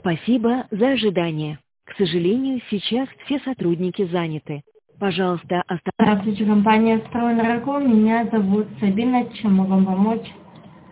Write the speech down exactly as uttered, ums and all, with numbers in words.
Спасибо за ожидание. К сожалению, сейчас все сотрудники заняты. Пожалуйста, оставайтесь. Здравствуйте, компания «Стройэнерго». Меня зовут Сабина. Чем могу вам помочь?